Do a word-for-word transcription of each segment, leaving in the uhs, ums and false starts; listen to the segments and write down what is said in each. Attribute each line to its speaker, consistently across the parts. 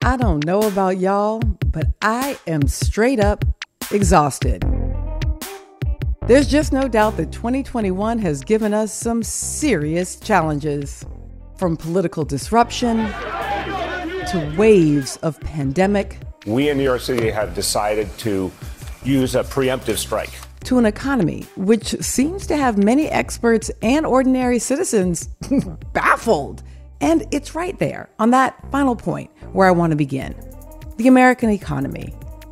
Speaker 1: I don't know about y'all, but I am straight up exhausted. There's just no doubt that twenty twenty-one has given us some serious challenges, from political disruption to waves of pandemic.
Speaker 2: We in New York City have decided to use a preemptive strike.
Speaker 1: To an economy which seems to have many experts and ordinary citizens baffled. And it's right there on that final point where I want to begin. The American economy.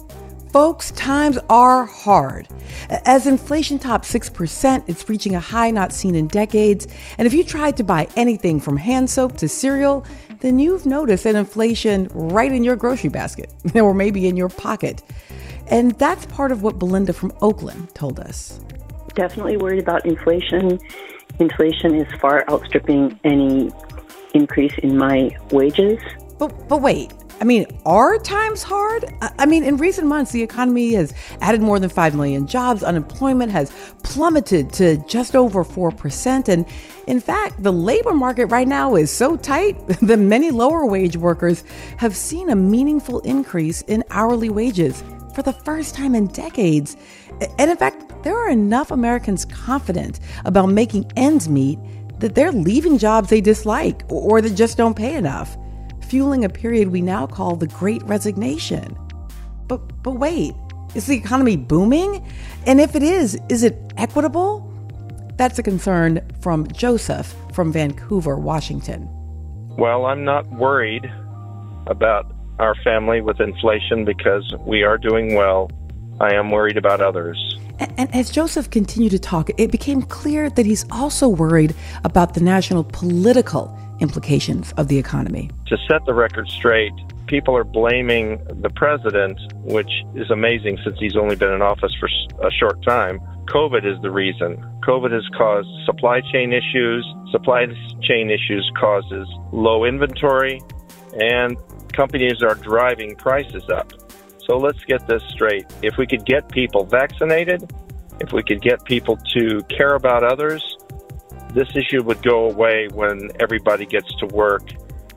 Speaker 1: Folks, times are hard. As inflation tops six percent, it's reaching a high not seen in decades. And if you tried to buy anything from hand soap to cereal, then you've noticed that inflation right in your grocery basket, or maybe in your pocket. And that's part of what Belinda from Oakland told us.
Speaker 3: Definitely worried about inflation. Inflation is far outstripping any increase in my wages.
Speaker 1: But but wait, I mean, are times hard? I mean, in recent months, the economy has added more than five million jobs. Unemployment has plummeted to just over four percent. And in fact, the labor market right now is so tight that many lower wage workers have seen a meaningful increase in hourly wages for the first time in decades. And in fact, there are enough Americans confident about making ends meet that they're leaving jobs they dislike or that just don't pay enough, fueling a period we now call the Great Resignation. But but wait, is the economy booming? And if it is, is it equitable? That's a concern from Joseph from Vancouver, Washington.
Speaker 4: Well, I'm not worried about our family with inflation because we are doing well. I am worried about others.
Speaker 1: And, and as Joseph continued to talk, it became clear that he's also worried about the national political implications of the economy.
Speaker 4: To set the record straight, people are blaming the president, which is amazing since he's only been in office for a short time. COVID is the reason. COVID has caused supply chain issues. Supply chain issues causes low inventory, and companies are driving prices up. So let's get this straight. If we could get people vaccinated, if we could get people to care about others, this issue would go away when everybody gets to work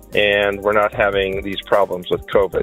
Speaker 4: and we're not having these problems with COVID.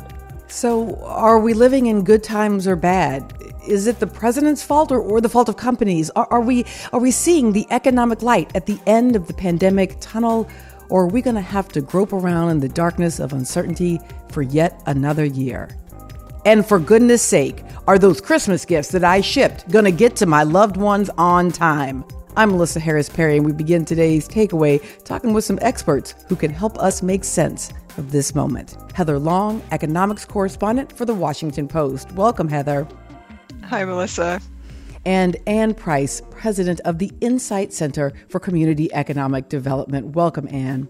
Speaker 1: So are we living in good times or bad? Is it the president's fault or, or the fault of companies? Are, are we are we seeing the economic light at the end of the pandemic tunnel? Or are we going to have to grope around in the darkness of uncertainty for yet another year? And for goodness sake, are those Christmas gifts that I shipped going to get to my loved ones on time? I'm Melissa Harris Perry, and we begin today's takeaway talking with some experts who can help us make sense of this moment. Heather Long, economics correspondent for The Washington Post. Welcome, Heather.
Speaker 5: Hi, Melissa.
Speaker 1: And Ann Price, president of the Insight Center for Community Economic Development. Welcome, Ann.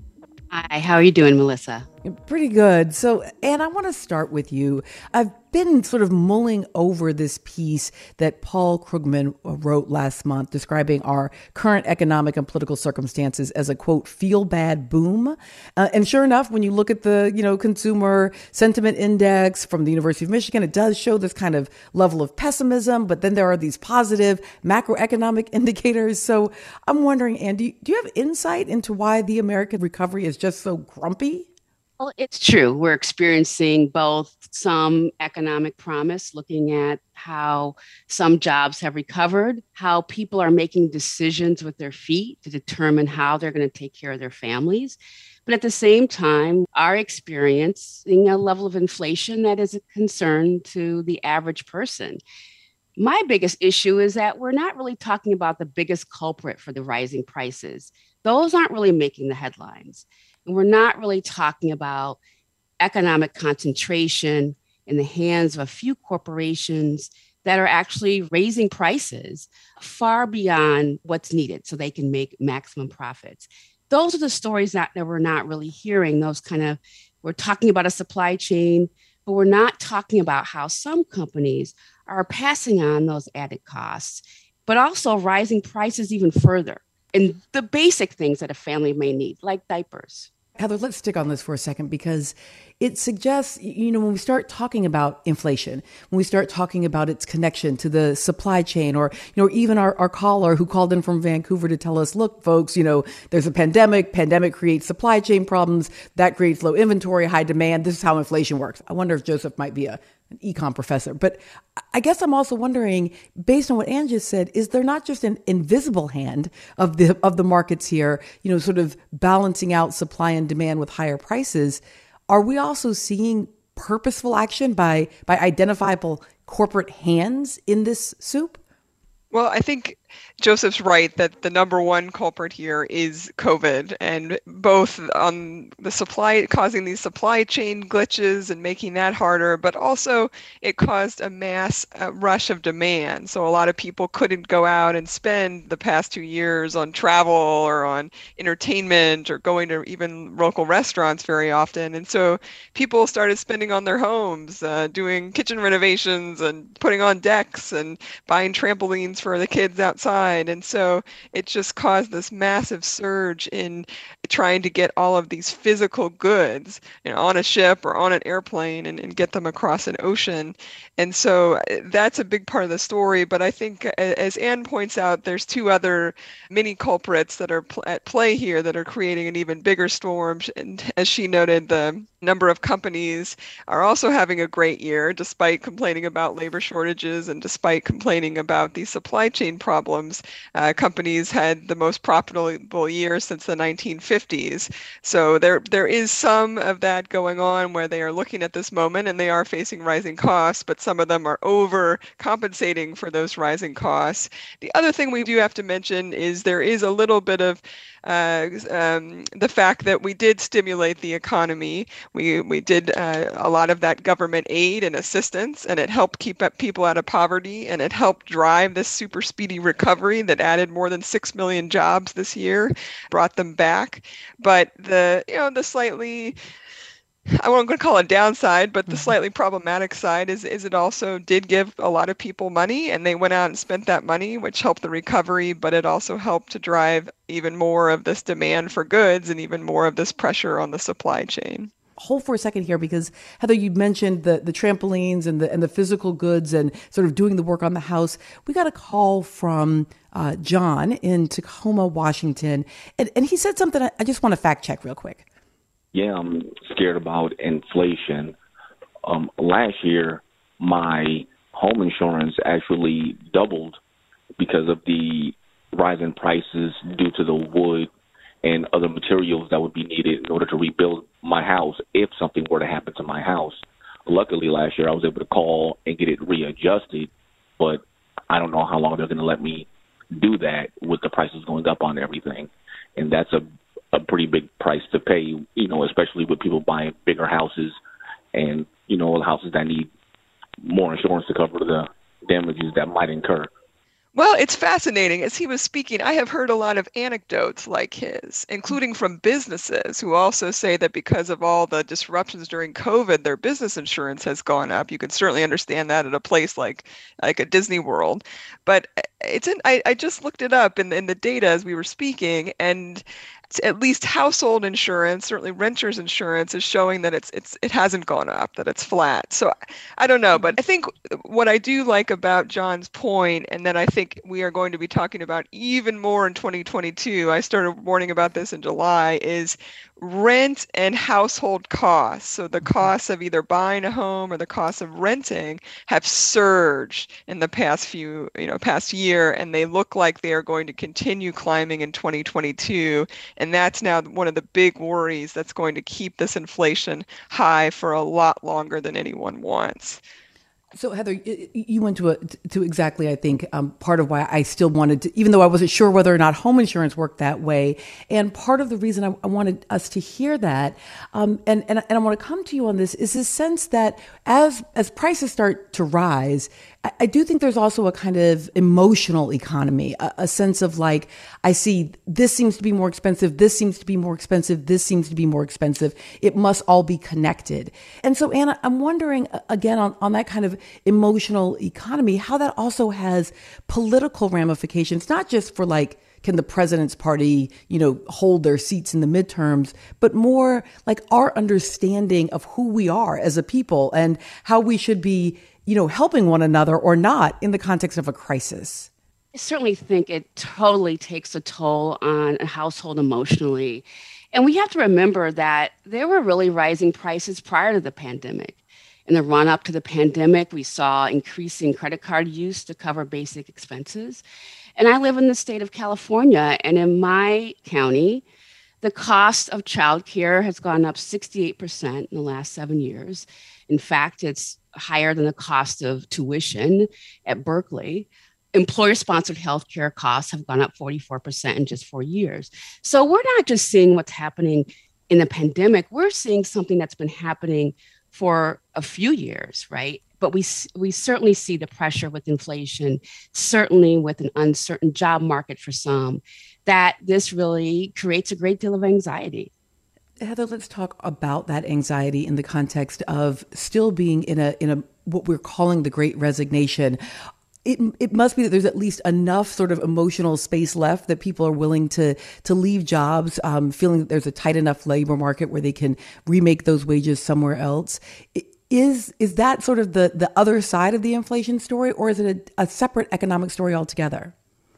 Speaker 6: Hi, how are you doing, Melissa?
Speaker 1: Pretty good. So, Ann, I want to start with you. I've been sort of mulling over this piece that Paul Krugman wrote last month describing our current economic and political circumstances as a, quote, feel bad boom. Uh, and sure enough, when you look at the, you know, consumer sentiment index from the University of Michigan, it does show this kind of level of pessimism. But then there are these positive macroeconomic indicators. So I'm wondering, Ann, do you, do you have insight into why the American recovery is just so grumpy?
Speaker 6: Well, it's true. We're experiencing both some economic promise, looking at how some jobs have recovered, how people are making decisions with their feet to determine how they're going to take care of their families. But at the same time, are experiencing a level of inflation that is a concern to the average person. My biggest issue is that we're not really talking about the biggest culprit for the rising prices. Those aren't really making the headlines. And we're not really talking about economic concentration in the hands of a few corporations that are actually raising prices far beyond what's needed so they can make maximum profits. Those are the stories that, that we're not really hearing. Those kind of, we're talking about a supply chain, but we're not talking about how some companies are passing on those added costs, but also rising prices even further in the basic things that a family may need, like diapers.
Speaker 1: Heather, let's stick on this for a second, because it suggests, you know, when we start talking about inflation, when we start talking about its connection to the supply chain, or, you know, even our, our caller who called in from Vancouver to tell us, look, folks, you know, there's a pandemic, pandemic creates supply chain problems, that creates low inventory, high demand. This is how inflation works. I wonder if Joseph might be a an econ professor. But I guess I'm also wondering, based on what Ann just said, is there not just an invisible hand of the of the markets here, you know, sort of balancing out supply and demand with higher prices? Are we also seeing purposeful action by by identifiable corporate hands in this soup?
Speaker 5: Well, I think Joseph's right that the number one culprit here is COVID, and both on the supply, causing these supply chain glitches and making that harder, but also it caused a mass uh, rush of demand. So a lot of people couldn't go out and spend the past two years on travel or on entertainment or going to even local restaurants very often. And so people started spending on their homes, uh, doing kitchen renovations and putting on decks and buying trampolines for the kids outside. And so it just caused this massive surge in trying to get all of these physical goods, you know, on a ship or on an airplane and, and get them across an ocean. And so that's a big part of the story. But I think, as Ann points out, there's two other mini culprits that are pl- at play here that are creating an even bigger storm. And as she noted, the number of companies are also having a great year, despite complaining about labor shortages and despite complaining about these supply chain problems. Uh, companies had the most profitable year since the nineteen fifties. So there there is some of that going on where they are looking at this moment and they are facing rising costs, but some of them are overcompensating for those rising costs. The other thing we do have to mention is there is a little bit of Uh, um, the fact that we did stimulate the economy. We we did uh, a lot of that government aid and assistance, and it helped keep up people out of poverty, and it helped drive this super speedy recovery that added more than six million jobs this year, brought them back. But the you know the slightly I won't going to call it downside, but the slightly problematic side is is it also did give a lot of people money, and they went out and spent that money, which helped the recovery, but it also helped to drive even more of this demand for goods and even more of this pressure on the supply chain.
Speaker 1: Hold for a second here, because Heather, you mentioned the, the trampolines and the and the physical goods and sort of doing the work on the house. We got a call from uh, John in Tacoma, Washington, and, and he said something I, I just want to fact check real quick.
Speaker 7: Yeah, I'm scared about inflation. Um, last year, my home insurance actually doubled because of the rise in prices due to the wood and other materials that would be needed in order to rebuild my house if something were to happen to my house. Luckily, last year, I was able to call and get it readjusted, but I don't know how long they're going to let me do that with the prices going up on everything. And that's a a pretty big price to pay, you know, especially with people buying bigger houses and, you know, houses that need more insurance to cover the damages that might incur.
Speaker 5: Well, it's fascinating. As he was speaking, I have heard a lot of anecdotes like his, including from businesses who also say that because of all the disruptions during COVID, their business insurance has gone up. You can certainly understand that at a place like like a Disney World. But it's in, I, I just looked it up in, in the data as we were speaking, and at least household insurance, certainly renters insurance, is showing that it's it's it hasn't gone up, that it's flat. So I don't know, but I think what I do like about John's point, and that I think we are going to be talking about even more in twenty twenty-two, I started warning about this in July, is rent and household costs. So the costs of either buying a home or the costs of renting have surged in the past few, you know, past year, and they look like they are going to continue climbing in twenty twenty-two. And that's now one of the big worries that's going to keep this inflation high for a lot longer than anyone wants.
Speaker 1: So, Heather, you went to a, to exactly, I think, um, part of why I still wanted to, even though I wasn't sure whether or not home insurance worked that way. And part of the reason I, I wanted us to hear that, um, and, and, and I want to come to you on this, is this sense that as as prices start to rise, I, I do think there's also a kind of emotional economy, a, a sense of like, I see this seems to be more expensive, this seems to be more expensive, this seems to be more expensive. It must all be connected. And so, Anna, I'm wondering, again, on, on that kind of emotional economy, how that also has political ramifications, not just for like can the president's party, you know, hold their seats in the midterms, but more like our understanding of who we are as a people and how we should be, you know, helping one another or not in the context of a crisis.
Speaker 6: I certainly think it totally takes a toll on a household emotionally. And we have to remember that there were really rising prices prior to the pandemic. In the run up to the pandemic, we saw increasing credit card use to cover basic expenses. And I live in the state of California, and in my county, the cost of childcare has gone up sixty-eight percent in the last seven years. In fact, it's higher than the cost of tuition at Berkeley. Employer-sponsored healthcare costs have gone up forty-four percent in just four years. So we're not just seeing what's happening in the pandemic. We're seeing something that's been happening for a few years, right? But we we certainly see the pressure with inflation, certainly with an uncertain job market for some, that this really creates a great deal of anxiety.
Speaker 1: Heather, let's talk about that anxiety in the context of still being in a in a what we're calling the Great Resignation. It it must be that there's at least enough sort of emotional space left that people are willing to to leave jobs, um, feeling that there's a tight enough labor market where they can remake those wages somewhere else. Is is that sort of the, the other side of the inflation story, or is it a, a separate economic story altogether?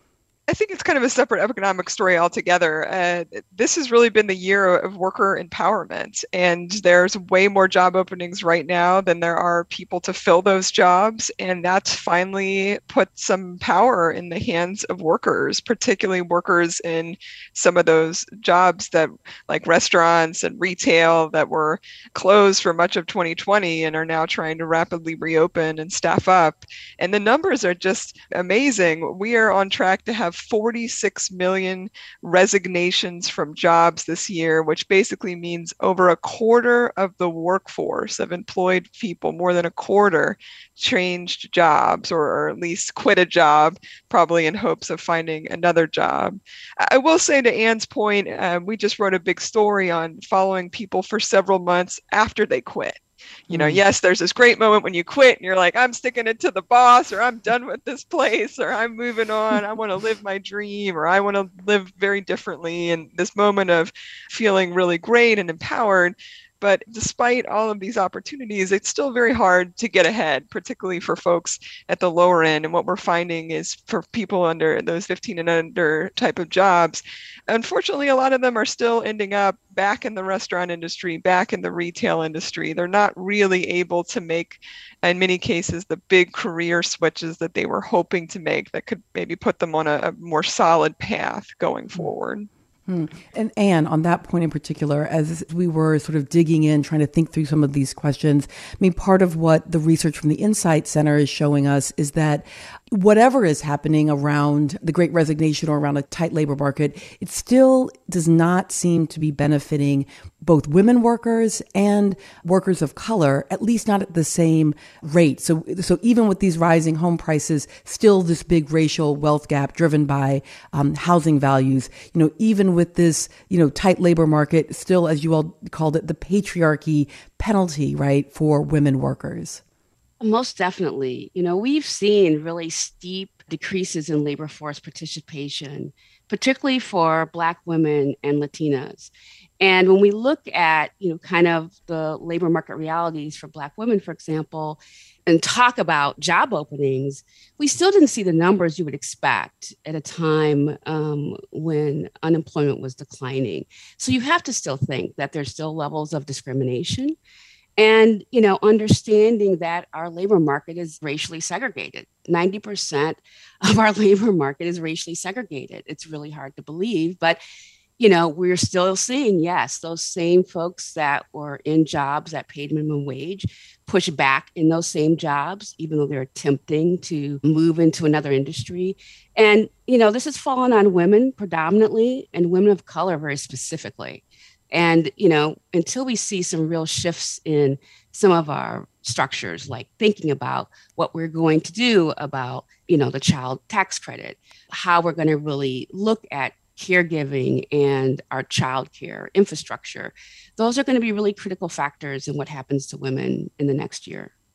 Speaker 5: I think it's kind of a separate economic story altogether. Uh, this has really been the year of worker empowerment, and there's way more job openings right now than there are people to fill those jobs. And that's finally put some power in the hands of workers, particularly workers in some of those jobs that, like restaurants and retail, that were closed for much of twenty twenty and are now trying to rapidly reopen and staff up. And the numbers are just amazing. We are on track to have forty-six million resignations from jobs this year, which basically means over a quarter of the workforce of employed people, more than a quarter, changed jobs or, or at least quit a job, probably in hopes of finding another job. I will say, to Anne's point, uh, we just wrote a big story on following people for several months after they quit. You know, mm. yes, there's this great moment when you quit and you're like, I'm sticking it to the boss, or I'm done with this place, or I'm moving on. I want to live my dream, or I want to live very differently. And this moment of feeling really great and empowered. But despite all of these opportunities, it's still very hard to get ahead, particularly for folks at the lower end. And what we're finding is for people under those fifteen and under type of jobs, unfortunately, a lot of them are still ending up back in the restaurant industry, back in the retail industry. They're not really able to make, in many cases, the big career switches that they were hoping to make that could maybe put them on a, a more solid path going forward.
Speaker 1: Hmm. And Anne, on that point in particular, as we were sort of digging in, trying to think through some of these questions, I mean, part of what the research from the Insight Center is showing us is that whatever is happening around the Great Resignation or around a tight labor market, it still does not seem to be benefiting both women workers and workers of color, at least not at the same rate. So, so even with these rising home prices, still this big racial wealth gap driven by um, housing values, you know, even with this, you know, tight labor market, still, as you all called it, the patriarchy penalty, right, for women workers.
Speaker 6: Most definitely. You know, we've seen really steep decreases in labor force participation, particularly for Black women and Latinas. And when we look at, you know, kind of the labor market realities for Black women, for example, and talk about job openings, we still didn't see the numbers you would expect at a time um, when unemployment was declining. So you have to still think that there's still levels of discrimination. And, you know, understanding that our labor market is racially segregated. ninety percent of our labor market is racially segregated. It's really hard to believe, but, you know, we're still seeing, yes, those same folks that were in jobs that paid minimum wage push back in those same jobs, even though they're attempting to move into another industry. And, you know, this has fallen on women predominantly and women of color very specifically. And, you know, until we see some real shifts in some of our structures, like thinking about what we're going to do about, you know, the child tax credit, how we're going to really look at caregiving and our child care infrastructure, those are going to be really critical factors in what happens to women in the next year.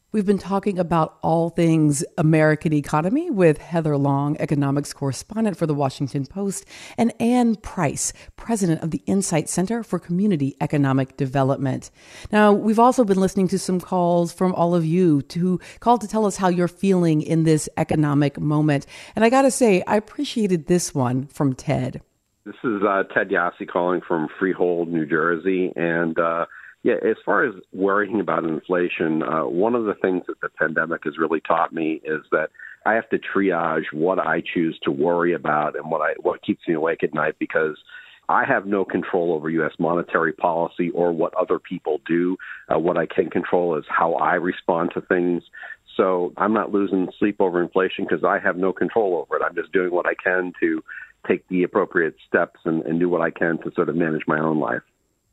Speaker 1: We've been talking about all things American economy with Heather Long, economics correspondent for The Washington Post, and Ann Price, president of the Insight Center for Community Economic Development. Now, we've also been listening to some calls from all of you to call to tell us how you're feeling in this economic moment. And I got to say, I appreciated this one from Ted.
Speaker 8: This is uh, Ted Yassi calling from Freehold, New Jersey. And uh, yeah, as far as worrying about inflation, uh, one of the things that the pandemic has really taught me is that I have to triage what I choose to worry about and what I what keeps me awake at night, because I have no control over U S monetary policy or what other people do. Uh, what I can control is how I respond to things. So I'm not losing sleep over inflation because I have no control over it. I'm just doing what I can to take the appropriate steps and, and do what I can to sort of manage my own life.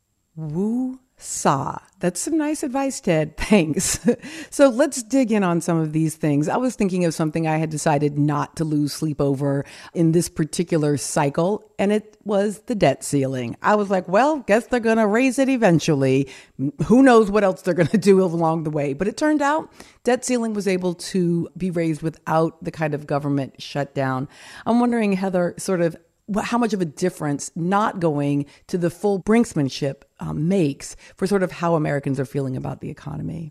Speaker 1: Woo saw. That's some nice advice, Ted. Thanks. So let's dig in on some of these things. I was thinking of something I had decided not to lose sleep over in this particular cycle, and it was the debt ceiling. I was like, well, guess they're going to raise it eventually. Who knows what else they're going to do along the way. But it turned out debt ceiling was able to be raised without the kind of government shutdown. I'm wondering, Heather, sort of how much of a difference not going to the full brinksmanship um, makes for sort of how Americans are feeling about the economy.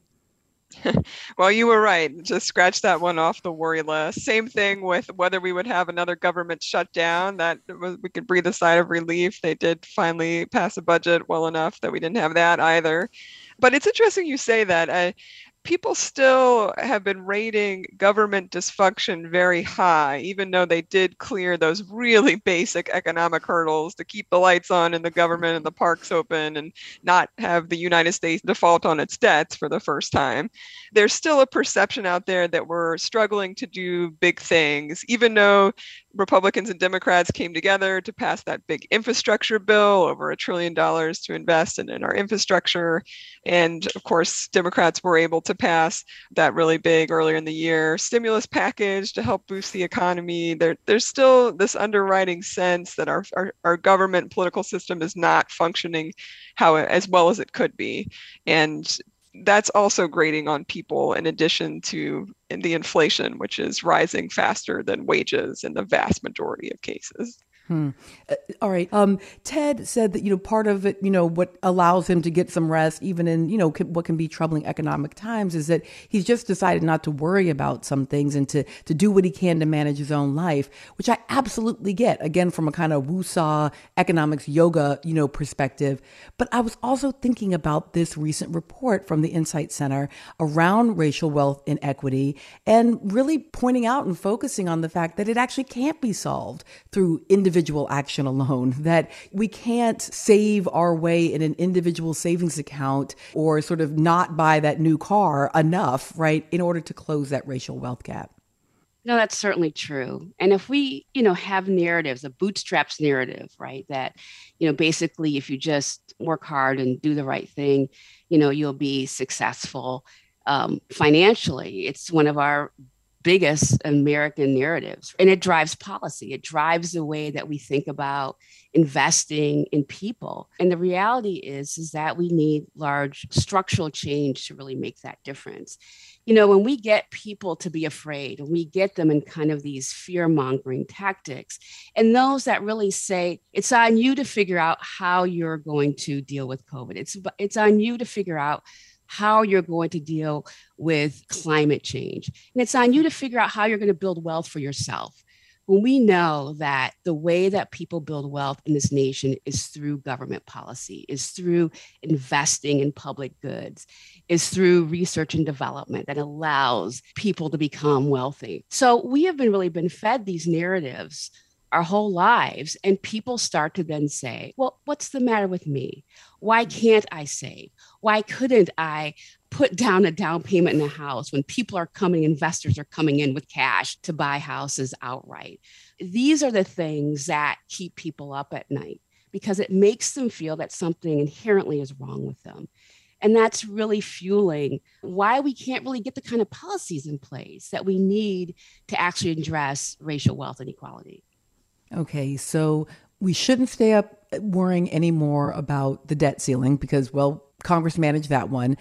Speaker 5: Well, you were right. Just scratch that one off the worry list. Same thing with whether we would have another government shutdown, that we could breathe a sigh of relief. They did finally pass a budget well enough that we didn't have that either. But it's interesting you say that. Uh, People still have been rating government dysfunction very high, even though they did clear those really basic economic hurdles to keep the lights on in the government and the parks open and not have the United States default on its debts for the first time. There's still a perception out there that we're struggling to do big things, even though Republicans and Democrats came together to pass that big infrastructure bill, over a trillion dollars to invest in, in our infrastructure. And of course, Democrats were able to pass that really big earlier in the year stimulus package to help boost the economy. There, there's still this underwriting sense that our, our, our government political system is not functioning how as well as it could be. And that's also grating on people, in addition to the inflation, which is rising faster than wages in the vast majority of cases.
Speaker 1: Hmm. Uh, all right. Um, Ted said that, you know, part of it, you know, what allows him to get some rest, even in, you know, can, what can be troubling economic times, is that he's just decided not to worry about some things and to, to do what he can to manage his own life, which I absolutely get, again, from a kind of woo-saw economics yoga, you know, perspective. But I was also thinking about this recent report from the Insight Center around racial wealth inequity, and really pointing out and focusing on the fact that it actually can't be solved through individual individual action alone, that we can't save our way in an individual savings account or sort of not buy that new car enough, right, in order to close that racial wealth gap.
Speaker 6: No, that's certainly true. And if we, you know, have narratives, a bootstraps narrative, right, that, you know, basically if you just work hard and do the right thing, you know, you'll be successful um, financially. It's one of our biggest American narratives. And it drives policy. It drives the way that we think about investing in people. And the reality is, is that we need large structural change to really make that difference. You know, when we get people to be afraid, and we get them in kind of these fear-mongering tactics, and those that really say, it's on you to figure out how you're going to deal with COVID. It's, it's on you to figure out how you're going to deal with climate change. And it's on you to figure out how you're going to build wealth for yourself. When we know that the way that people build wealth in this nation is through government policy, is through investing in public goods, is through research and development that allows people to become wealthy. So we have been really been fed these narratives our whole lives. And people start to then say, well, what's the matter with me? Why can't I save? Why couldn't I put down a down payment in a house when people are coming, investors are coming in with cash to buy houses outright? These are the things that keep people up at night, because it makes them feel that something inherently is wrong with them. And that's really fueling why we can't really get the kind of policies in place that we need to actually address racial wealth inequality.
Speaker 1: Okay, so we shouldn't stay up worrying anymore about the debt ceiling because, well, Congress managed that one.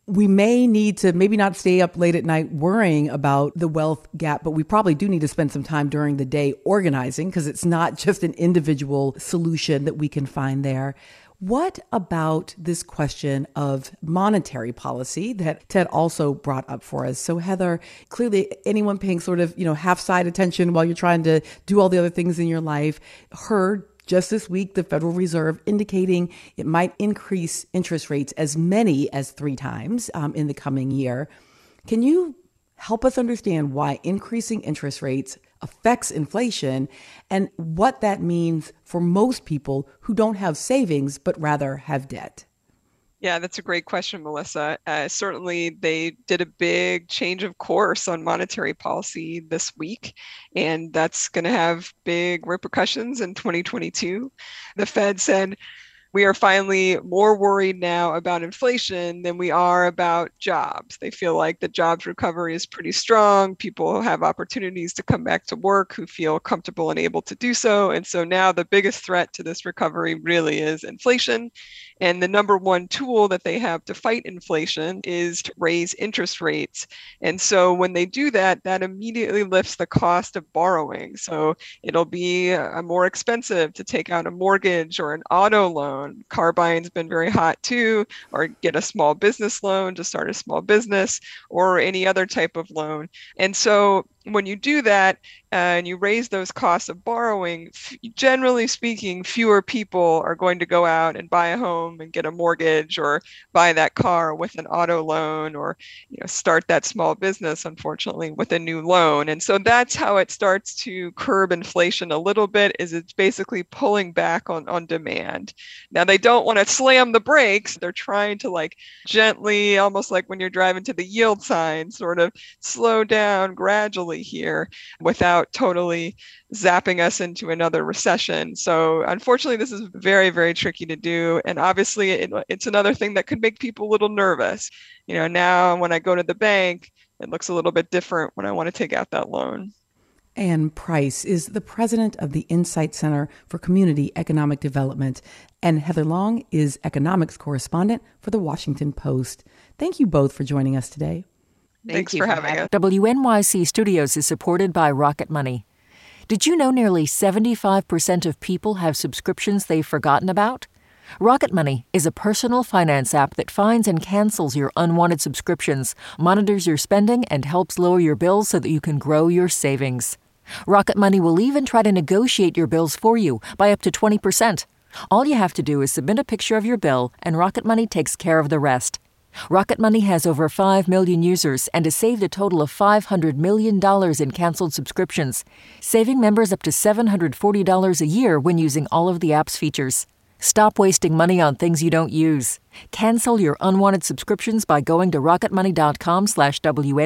Speaker 1: we may need to maybe not stay up late at night worrying about the wealth gap, but we probably do need to spend some time during the day organizing, because it's not just an individual solution that we can find there. What about this question of monetary policy that Ted also brought up for us? So Heather, clearly anyone paying sort of, you know, half-side attention while you're trying to do all the other things in your life heard just this week, the Federal Reserve indicating it might increase interest rates as many as three times um, in the coming year. Can you help us understand why increasing interest rates affects inflation and what that means for most people who don't have savings, but rather have debt?
Speaker 5: Yeah, that's a great question, Melissa. Uh, certainly, they did a big change of course on monetary policy this week, and that's going to have big repercussions in twenty twenty-two. The Fed said, we are finally more worried now about inflation than we are about jobs. They feel like the jobs recovery is pretty strong. People have opportunities to come back to work who feel comfortable and able to do so. And so now the biggest threat to this recovery really is inflation. And the number one tool that they have to fight inflation is to raise interest rates. And so when they do that, that immediately lifts the cost of borrowing. So it'll be uh, more expensive to take out a mortgage or an auto loan. Car buying's been very hot too, or get a small business loan to start a small business, or any other type of loan. And so when you do that uh, and you raise those costs of borrowing, f- generally speaking, fewer people are going to go out and buy a home and get a mortgage or buy that car with an auto loan, or you know, start that small business, unfortunately, with a new loan. And so that's how it starts to curb inflation a little bit, is it's basically pulling back on, on demand. Now, they don't want to slam the brakes. They're trying to like gently, almost like when you're driving to the yield sign, sort of slow down gradually here without totally zapping us into another recession. So unfortunately, this is very, very tricky to do. And obviously, it, it's another thing that could make people a little nervous. You know, now when I go to the bank, it looks a little bit different when I want to take out that loan.
Speaker 1: Ann Price is the president of the Insight Center for Community Economic Development, and Heather Long is economics correspondent for the Washington Post. Thank you both for joining us today.
Speaker 5: Thanks for having us.
Speaker 9: W N Y C Studios is supported by Rocket Money. Did you know nearly seventy-five percent of people have subscriptions they've forgotten about? Rocket Money is a personal finance app that finds and cancels your unwanted subscriptions, monitors your spending, and helps lower your bills so that you can grow your savings. Rocket Money will even try to negotiate your bills for you by up to twenty percent. All you have to do is submit a picture of your bill, and Rocket Money takes care of the rest. Rocket Money has over five million users and has saved a total of five hundred million dollars in canceled subscriptions, saving members up to seven hundred forty dollars a year when using all of the app's features. Stop wasting money on things you don't use. Cancel your unwanted subscriptions by going to rocketmoney.com slash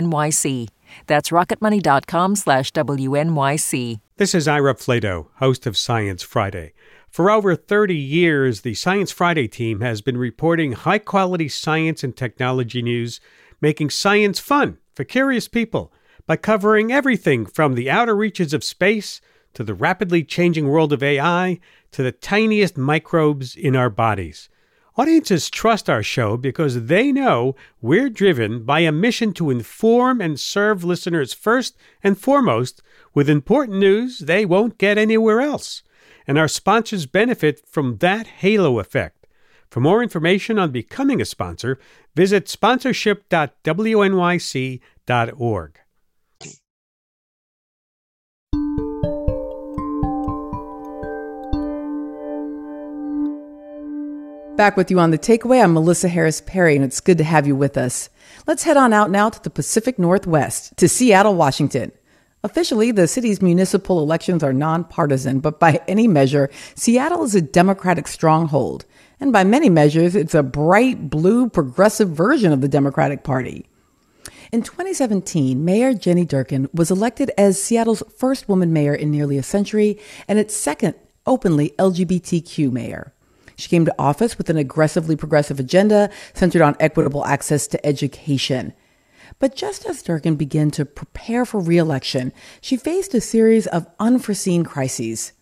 Speaker 9: WNYC. That's rocketmoney.com slash WNYC.
Speaker 10: This is Ira Flato, host of Science Friday. For over thirty years, the Science Friday team has been reporting high-quality science and technology news, making science fun for curious people by covering everything from the outer reaches of space to the rapidly changing world of A I to the tiniest microbes in our bodies. Audiences trust our show because they know we're driven by a mission to inform and serve listeners first and foremost with important news they won't get anywhere else. And our sponsors benefit from that halo effect. For more information on becoming a sponsor, visit sponsorship dot W N Y C dot org.
Speaker 1: Back with you on The Takeaway, I'm Melissa Harris Perry, and it's good to have you with us. Let's head on out now to the Pacific Northwest, to Seattle, Washington. Officially, the city's municipal elections are nonpartisan, but by any measure, Seattle is a Democratic stronghold. And by many measures, it's a bright blue progressive version of the Democratic Party. In twenty seventeen, Mayor Jenny Durkan was elected as Seattle's first woman mayor in nearly a century and its second openly L G B T Q mayor. She came to office with an aggressively progressive agenda centered on equitable access to education. But just as Durkan began to prepare for re-election, she faced a series of unforeseen crises.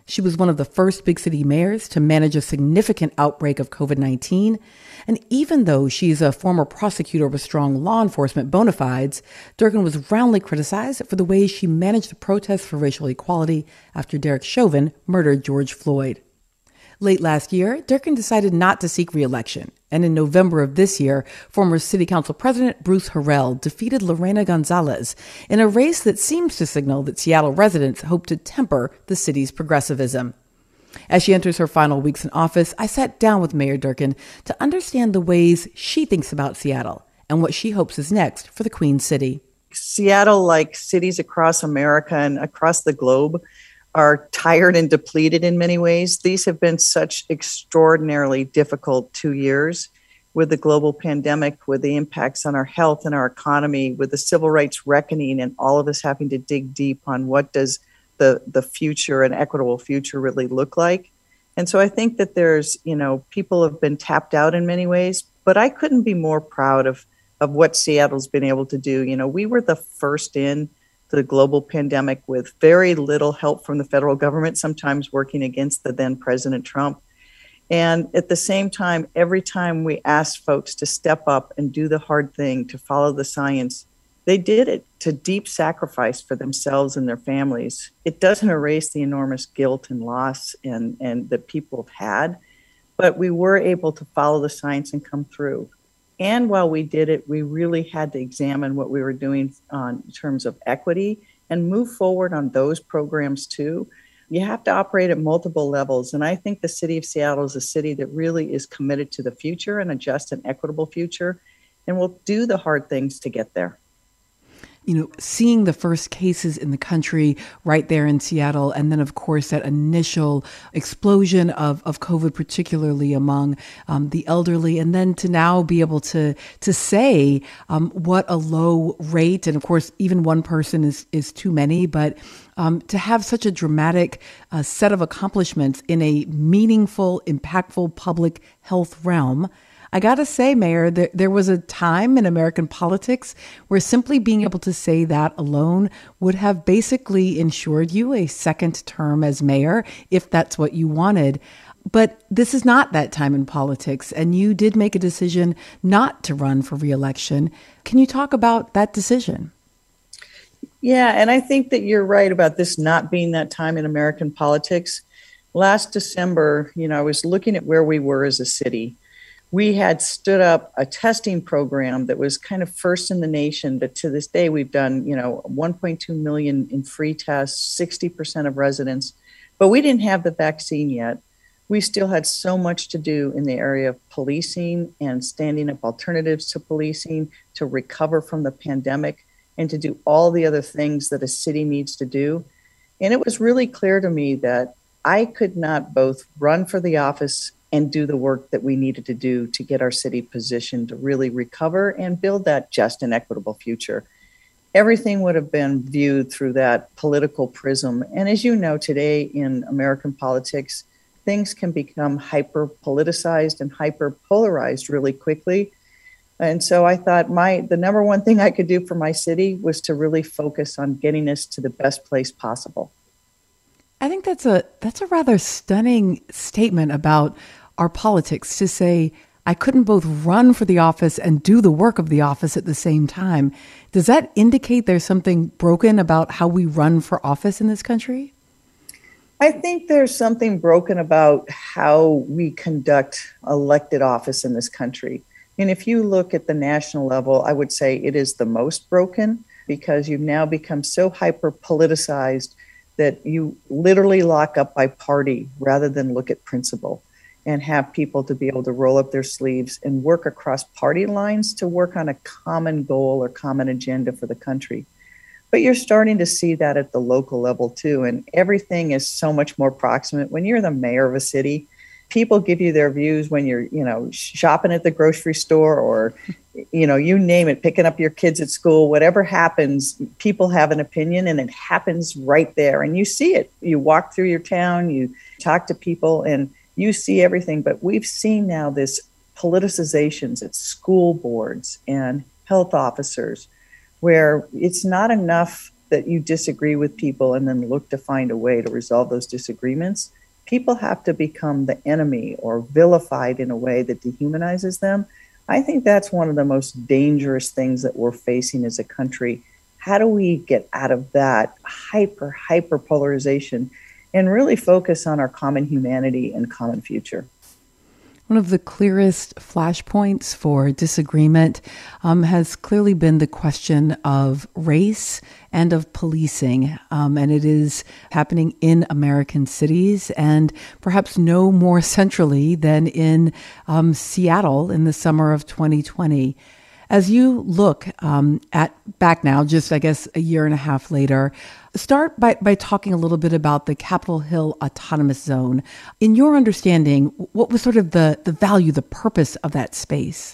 Speaker 1: She was one of the first big city mayors to manage a significant outbreak of COVID nineteen. And even though she's a former prosecutor with strong law enforcement bona fides, Durkan was roundly criticized for the way she managed the protests for racial equality after Derek Chauvin murdered George Floyd. Late last year, Durkan decided not to seek re-election. And in November of this year, former City Council President Bruce Harrell defeated Lorena Gonzalez in a race that seems to signal that Seattle residents hope to temper the city's progressivism. As she enters her final weeks in office, I sat down with Mayor Durkan to understand the ways she thinks about Seattle and what she hopes is next for the Queen City.
Speaker 11: Seattle, like cities across America and across the globe, are tired and depleted in many ways. These have been such extraordinarily difficult two years with the global pandemic, with the impacts on our health and our economy, with the civil rights reckoning, and all of us having to dig deep on what does the, the future, an equitable future, really look like. And so I think that there's, you know, people have been tapped out in many ways, but I couldn't be more proud of, of what Seattle's been able to do. You know, we were the first in the global pandemic with very little help from the federal government, sometimes working against the then President Trump. And at the same time, every time we asked folks to step up and do the hard thing, to follow the science, they did it to deep sacrifice for themselves and their families. It doesn't erase the enormous guilt and loss and, and that people have had, but we were able to follow the science and come through. And while we did it, we really had to examine what we were doing on, in terms of equity and move forward on those programs too. You have to operate at multiple levels. And I think the city of Seattle is a city that really is committed to the future and a just and equitable future, and will do the hard things to get there.
Speaker 1: You know, seeing the first cases in the country right there in Seattle, and then, of course, that initial explosion of, of COVID, particularly among um, the elderly, and then to now be able to to say um, what a low rate, and of course, even one person is, is too many, but um, to have such a dramatic uh, set of accomplishments in a meaningful, impactful public health realm. I got to say, Mayor, there, there was a time in American politics where simply being able to say that alone would have basically ensured you a second term as mayor, if that's what you wanted. But this is not that time in politics, and you did make a decision not to run for re-election. Can you talk about that decision?
Speaker 11: Yeah, and I think that you're right about this not being that time in American politics. Last December, you know, I was looking at where we were as a city. We had stood up a testing program that was kind of first in the nation, but to this day we've done, you know, one point two million in free tests, sixty percent of residents, but we didn't have the vaccine yet. We still had so much to do in the area of policing and standing up alternatives to policing, to recover from the pandemic, and to do all the other things that a city needs to do. And it was really clear to me that I could not both run for the office and do the work that we needed to do to get our city positioned to really recover and build that just and equitable future. Everything would have been viewed through that political prism. And as you know, today in American politics, things can become hyper politicized and hyper polarized really quickly. And so I thought my the number one thing I could do for my city was to really focus on getting us to the best place possible.
Speaker 1: I think that's a that's a rather stunning statement about our politics, to say, I couldn't both run for the office and do the work of the office at the same time. Does that indicate there's something broken about how we run for office in this country?
Speaker 11: I think there's something broken about how we conduct elected office in this country. And if you look at the national level, I would say it is the most broken, because you've now become so hyper politicized that you literally lock up by party rather than look at principle, and have people to be able to roll up their sleeves and work across party lines to work on a common goal or common agenda for the country. But you're starting to see that at the local level too. And everything is so much more proximate. When you're the mayor of a city, people give you their views when you're, you know, shopping at the grocery store, or, you know, you name it, picking up your kids at school, whatever happens, people have an opinion, and it happens right there. And you see it. You walk through your town, you talk to people, and you see everything. But we've seen now this politicizations at school boards and health officers, where it's not enough that you disagree with people and then look to find a way to resolve those disagreements. People have to become the enemy or vilified in a way that dehumanizes them. I think that's one of the most dangerous things that we're facing as a country. How do we get out of that hyper, hyper polarization and really focus on our common humanity and common future?
Speaker 1: One of the clearest flashpoints for disagreement um, has clearly been the question of race and of policing. Um, and it is happening in American cities and perhaps no more centrally than in um, Seattle in the summer of twenty twenty. As you look um, at back now, just I guess a year and a half later, start by, by talking a little bit about the Capitol Hill Autonomous Zone. In your understanding, what was sort of the, the value, the purpose of that space?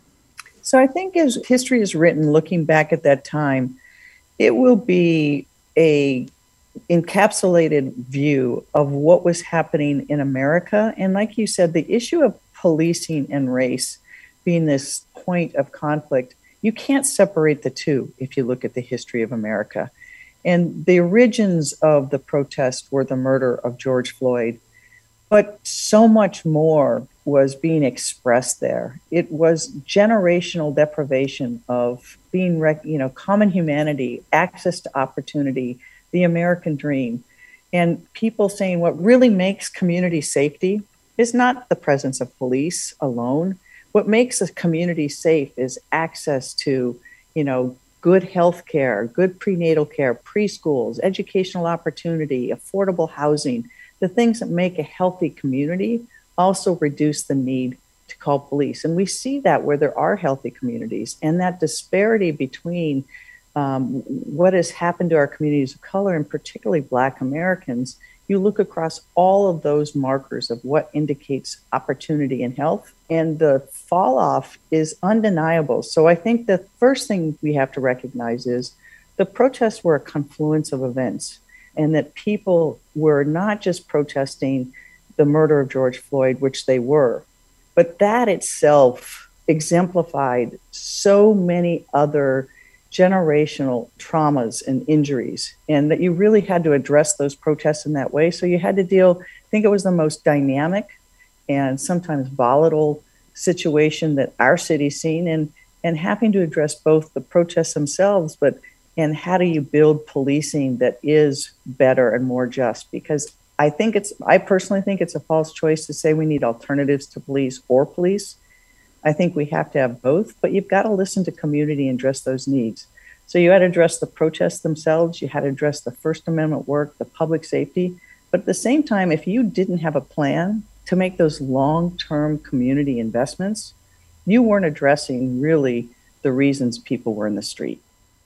Speaker 11: So I think as history is written, looking back at that time, it will be a encapsulated view of what was happening in America. And like you said, the issue of policing and race being this point of conflict, you can't separate the two if you look at the history of America. And the origins of the protest were the murder of George Floyd, but so much more was being expressed there. It was generational deprivation of being, you know, common humanity, access to opportunity, the American dream, and people saying what really makes community safety is not the presence of police alone. What makes a community safe is access to, you know, good health care, good prenatal care, preschools, educational opportunity, affordable housing. The things that make a healthy community also reduce the need to call police. And we see that where there are healthy communities, and that disparity between um, what has happened to our communities of color, and particularly Black Americans. You look across all of those markers of what indicates opportunity and health, and the fall off is undeniable. So I think the first thing we have to recognize is the protests were a confluence of events, and that people were not just protesting the murder of George Floyd, which they were, but that itself exemplified so many other generational traumas and injuries, and that you really had to address those protests in that way. So you had to deal, I think it was the most dynamic and sometimes volatile situation that our city's seen, and, and having to address both the protests themselves, but and how do you build policing that is better and more just? Because I think it's, I personally think it's a false choice to say we need alternatives to police or police. I think we have to have both, but you've got to listen to community and address those needs. So you had to address the protests themselves, you had to address the First Amendment work, the public safety, but at the same time, if you didn't have a plan to make those long-term community investments, you weren't addressing really the reasons people were in the street.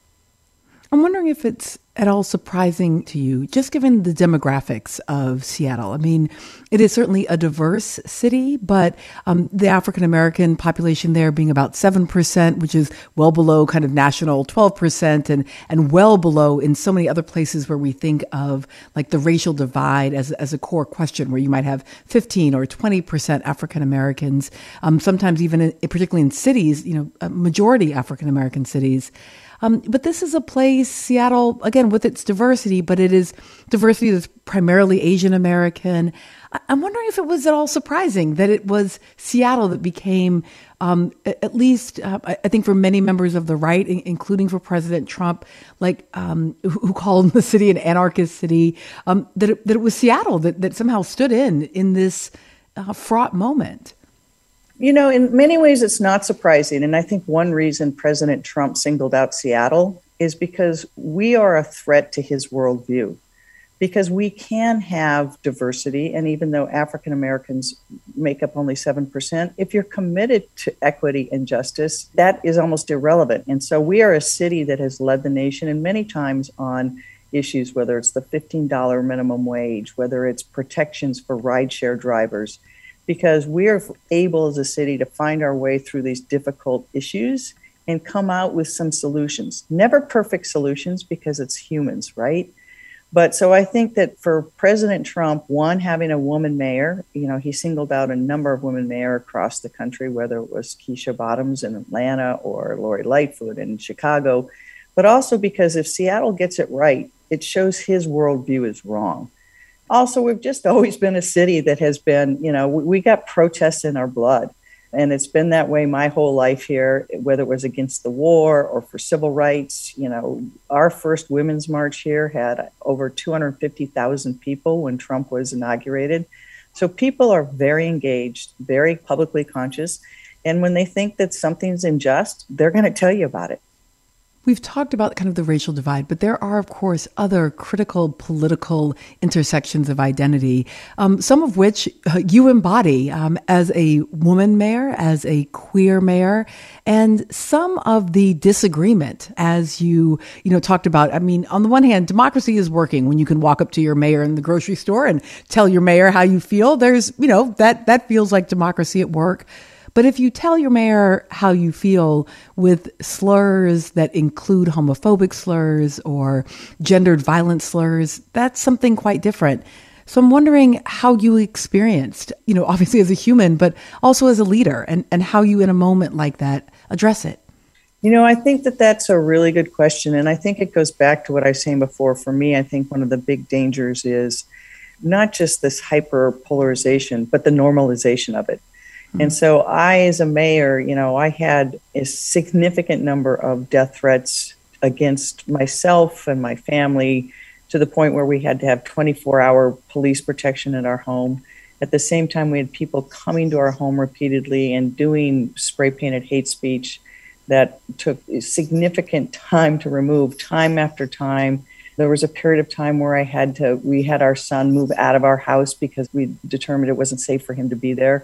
Speaker 1: I'm wondering if it's at all surprising to you, just given the demographics of Seattle. I mean, it is certainly a diverse city, but um, the African-American population there being about seven percent, which is well below kind of national twelve percent, and, and well below in so many other places where we think of like the racial divide as, as a core question, where you might have fifteen or twenty percent African-Americans, um, sometimes even in, particularly in cities, you know, a majority African-American cities. Um, but this is a place, Seattle, again, with its diversity, but it is diversity that's primarily Asian American. I- I'm wondering if it was at all surprising that it was Seattle that became, um, at least, uh, I think for many members of the right, in- including for President Trump, like um, who, who called the city an anarchist city, um, that, it, that it was Seattle that, that somehow stood in in this uh, fraught moment.
Speaker 11: You know, in many ways, it's not surprising. And I think one reason President Trump singled out Seattle is because we are a threat to his worldview, because we can have diversity. And even though African Americans make up only seven percent, if you're committed to equity and justice, that is almost irrelevant. And so we are a city that has led the nation, and many times on issues, whether it's the fifteen dollars minimum wage, whether it's protections for rideshare drivers, because we are able as a city to find our way through these difficult issues and come out with some solutions. Never perfect solutions, because it's humans, right? But so I think that for President Trump, one, having a woman mayor, you know, he singled out a number of women mayor across the country, whether it was Keisha Bottoms in Atlanta or Lori Lightfoot in Chicago. but also because if Seattle gets it right, it shows his worldview is wrong. Also, we've just always been a city that has been, you know, we got protests in our blood. And it's been that way my whole life here, whether it was against the war or for civil rights. You know, our first Women's March here had over two hundred fifty thousand people when Trump was inaugurated. So people are very engaged, very publicly conscious. And when they think that something's unjust, they're going to tell you about it.
Speaker 1: We've talked about kind of the racial divide, but there are, of course, other critical political intersections of identity, um, some of which uh, you embody um, as a woman mayor, as a queer mayor, and some of the disagreement as you, you know, talked about. I mean, on the one hand, democracy is working when you can walk up to your mayor in the grocery store and tell your mayor how you feel. There's, you know, that that feels like democracy at work. But if you tell your mayor how you feel with slurs that include homophobic slurs or gendered violence slurs, that's something quite different. So I'm wondering how you experienced, you know, obviously as a human, but also as a leader, and, and how you in a moment like that address it.
Speaker 11: You know, I think that that's a really good question. And I think it goes back to what I was saying before. For me, I think one of the big dangers is not just this hyper polarization, but the normalization of it. And so I, as a mayor, you know, I had a significant number of death threats against myself and my family, to the point where we had to have twenty-four hour police protection at our home. At the same time, we had people coming to our home repeatedly and doing spray painted hate speech that took significant time to remove, time after time. There was a period of time where I had to, we had our son move out of our house because we determined it wasn't safe for him to be there.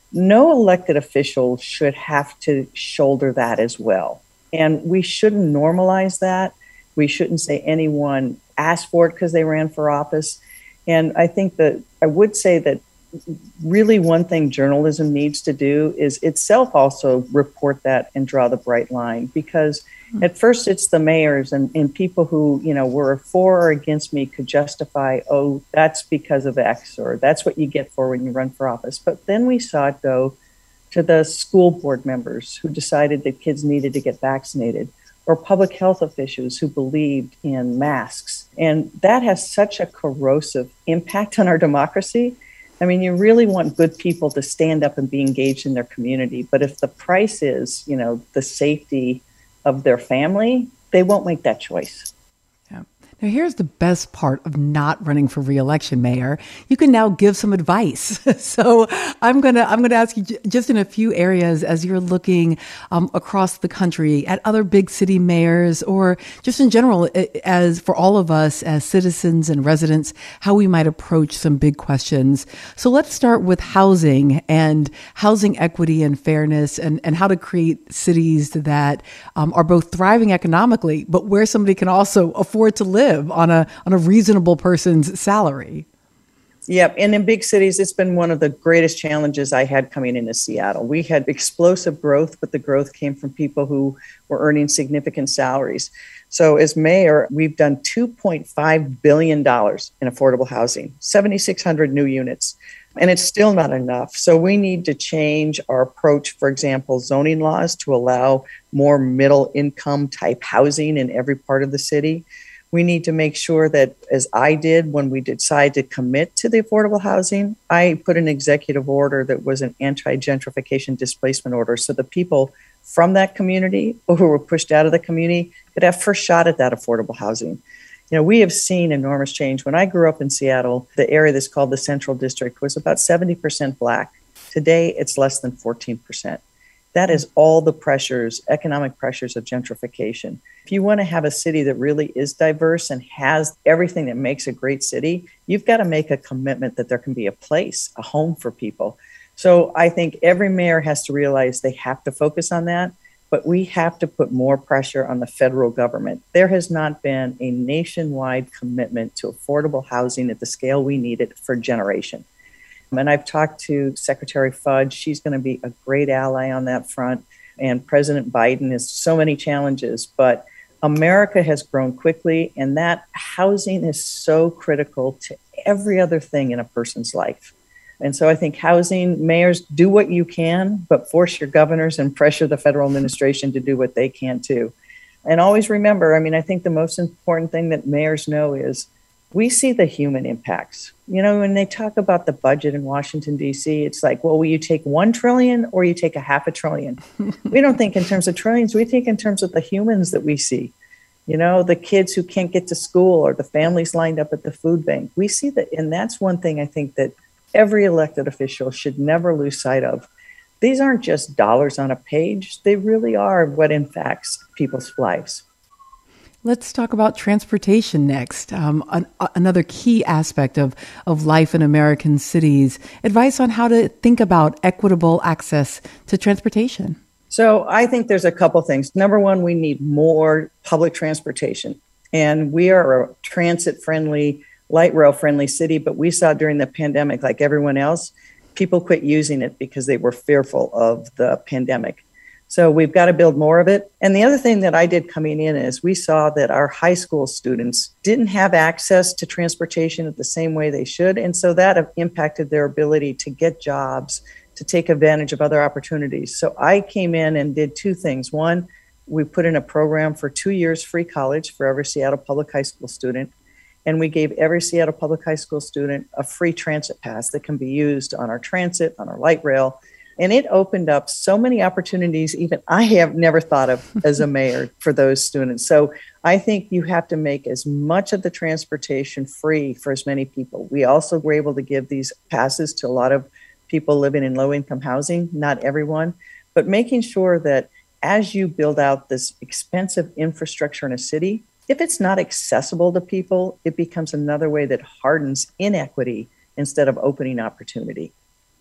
Speaker 11: No elected official should have to shoulder that as well. And we shouldn't normalize that. We shouldn't say anyone asked for it because they ran for office. And I think that I would say that really one thing journalism needs to do is itself also report that and draw the bright line, because at first it's the mayors and, and people who, you know, were for or against me could justify, oh, that's because of X, or that's what you get for when you run for office. But then we saw it go to the school board members who decided that kids needed to get vaccinated, or public health officials who believed in masks. And that has such a corrosive impact on our democracy. I mean, you really want good people to stand up and be engaged in their community. But if the price is, you know, the safety of their family, they won't make that choice.
Speaker 1: Yeah. Now, here's the best part of not running for re-election, Mayor. You can now give some advice. So I'm gonna I'm gonna ask you j- just in a few areas as you're looking um, across the country at other big city mayors, or just in general, as for all of us as citizens and residents, how we might approach some big questions. So let's start with housing and housing equity and fairness, and, and how to create cities that um, are both thriving economically, but where somebody can also afford to live on a on a reasonable person's salary.
Speaker 11: Yep. And in big cities, it's been one of the greatest challenges I had coming into Seattle. We had explosive growth, but the growth came from people who were earning significant salaries. So as mayor, we've done two point five billion dollars in affordable housing, seven thousand six hundred new units, and it's still not enough. So we need to change our approach, for example, zoning laws to allow more middle income type housing in every part of the city. We need to make sure that, as I did when we decided to commit to the affordable housing, I put an executive order that was an anti-gentrification displacement order, so the people from that community or who were pushed out of the community could have first shot at that affordable housing. You know, we have seen enormous change. When I grew up in Seattle, the area that's called the Central District was about seventy percent Black. Today, it's less than fourteen percent. That is all the pressures, economic pressures of gentrification. If you want to have a city that really is diverse and has everything that makes a great city, you've got to make a commitment that there can be a place, a home for people. So I think every mayor has to realize they have to focus on that, but we have to put more pressure on the federal government. There has not been a nationwide commitment to affordable housing at the scale we need it for a generation. And I've talked to Secretary Fudge. She's going to be a great ally on that front. And President Biden has so many challenges, but America has grown quickly, and that housing is so critical to every other thing in a person's life. And so I think housing, mayors, do what you can, but force your governors and pressure the federal administration to do what they can too. And always remember, I mean, I think the most important thing that mayors know is we see the human impacts. You know, when they talk about the budget in Washington, D C, it's like, well, will you take one trillion or you take a half a trillion? We don't think in terms of trillions. We think in terms of the humans that we see. You know, the kids who can't get to school or the families lined up at the food bank. We see that. And that's one thing I think that every elected official should never lose sight of. These aren't just dollars on a page. They really are what impacts people's lives.
Speaker 1: Let's talk about transportation next. Um, an, another key aspect of, of life in American cities. Advice on how to think about equitable access to transportation.
Speaker 11: So I think there's a couple things. Number one, we need more public transportation. And we are a transit-friendly, light rail-friendly city, but we saw during the pandemic, like everyone else, people quit using it because they were fearful of the pandemic. So we've got to build more of it. And the other thing that I did coming in is we saw that our high school students didn't have access to transportation at the same way they should. And so that impacted their ability to get jobs, to take advantage of other opportunities. So I came in and did two things. One, we put in a program for two years free college for every Seattle Public High School student. And we gave every Seattle Public High School student a free transit pass that can be used on our transit, on our light rail. And it opened up so many opportunities even I have never thought of as a mayor for those students. So I think you have to make as much of the transportation free for as many people. We also were able to give these passes to a lot of people living in low-income housing, not everyone, but making sure that as you build out this expensive infrastructure in a city, if it's not accessible to people, it becomes another way that hardens inequity instead of opening opportunity.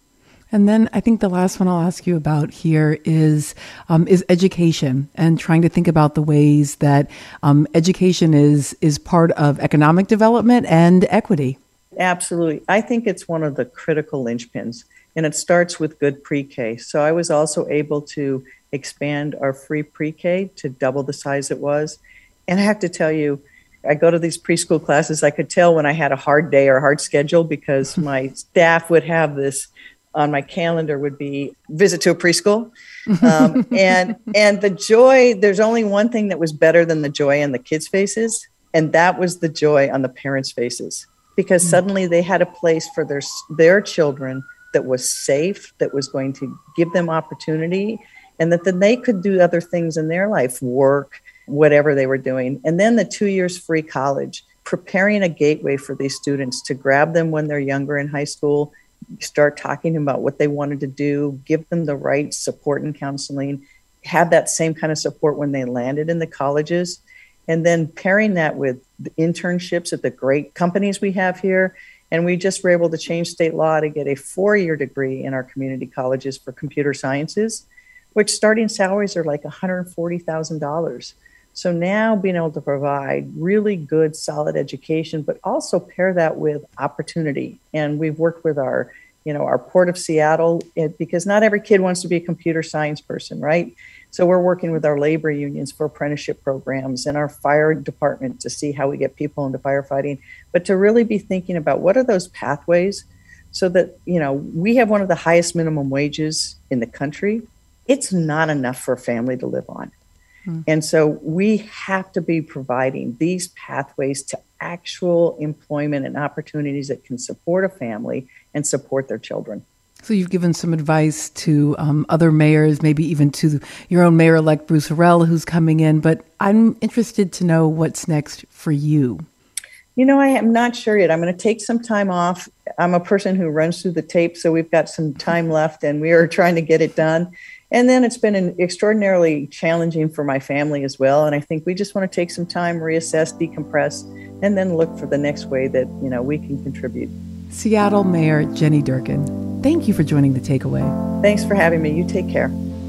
Speaker 1: And then I think the last one I'll ask you about here is um, is education, and trying to think about the ways that um, education is is part of economic development and equity.
Speaker 11: Absolutely. I think it's one of the critical linchpins, and it starts with good pre-K. So I was also able to expand our free pre-K to double the size it was. And I have to tell you, I go to these preschool classes. I could tell when I had a hard day or a hard schedule because my staff would have this on my calendar would be visit to a preschool. Um, and and the joy, there's only one thing that was better than the joy on the kids' faces, and that was the joy on the parents' faces, because mm. suddenly they had a place for their their children that was safe, that was going to give them opportunity, and that then they could do other things in their life, work, whatever they were doing. And then the two years free college, preparing a gateway for these students to grab them when they're younger in high school, start talking about what they wanted to do, give them the right support and counseling, have that same kind of support when they landed in the colleges, and then pairing that with the internships at the great companies we have here. And we just were able to change state law to get a four-year degree in our community colleges for computer sciences, which starting salaries are like one hundred forty thousand dollars. So now being able to provide really good, solid education, but also pair that with opportunity. And we've worked with our, you know, our Port of Seattle, it, because not every kid wants to be a computer science person, right? So we're working with our labor unions for apprenticeship programs and our fire department to see how we get people into firefighting, but to really be thinking about what are those pathways so that, you know, we have one of the highest minimum wages in the country. It's not enough for a family to live on. And so we have to be providing these pathways to actual employment and opportunities that can support a family and support their children.
Speaker 1: So you've given some advice to um, other mayors, maybe even to your own mayor-elect Bruce Harrell, who's coming in. But I'm interested to know what's next for you.
Speaker 11: You know, I am not sure yet. I'm going to take some time off. I'm a person who runs through the tape, so we've got some time left, and we are trying to get it done. And then it's been an extraordinarily challenging for my family as well. And I think we just want to take some time, reassess, decompress, and then look for the next way that, you know, we can contribute.
Speaker 1: Seattle Mayor Jenny Durkan, thank you for joining The Takeaway.
Speaker 11: Thanks for having me. You take care.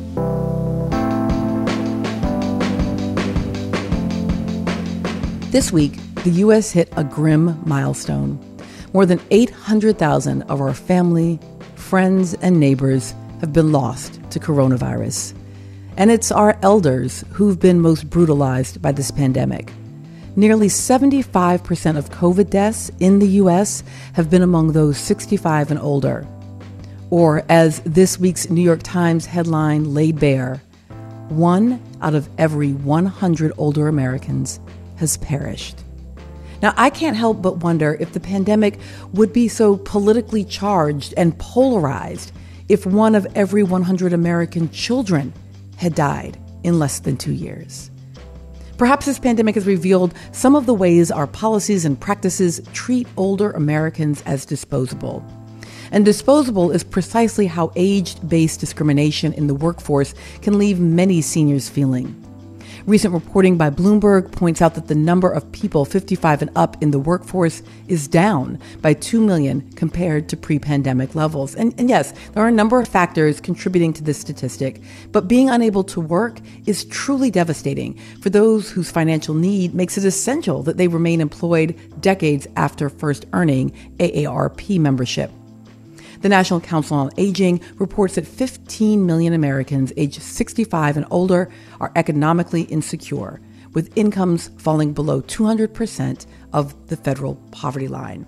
Speaker 1: This week, the U S hit a grim milestone. More than eight hundred thousand of our family, friends, and neighbors have been lost to coronavirus. And it's our elders who've been most brutalized by this pandemic. Nearly seventy-five percent of COVID deaths in the U S have been among those sixty-five and older. Or, as this week's New York Times headline laid bare, One out of every one hundred older Americans has perished. Now, I can't help but wonder if the pandemic would be so politically charged and polarized if one of every one hundred American children had died in less than two years. Perhaps this pandemic has revealed some of the ways our policies and practices treat older Americans as disposable. And disposable is precisely how age-based discrimination in the workforce can leave many seniors feeling. Recent reporting by Bloomberg points out that the number of people fifty-five and up in the workforce is down by two million compared to pre-pandemic levels. And, and yes, there are a number of factors contributing to this statistic, but being unable to work is truly devastating for those whose financial need makes it essential that they remain employed decades after first earning A A R P membership. The National Council on Aging reports that fifteen million Americans aged sixty-five and older are economically insecure, with incomes falling below two hundred percent of the federal poverty line.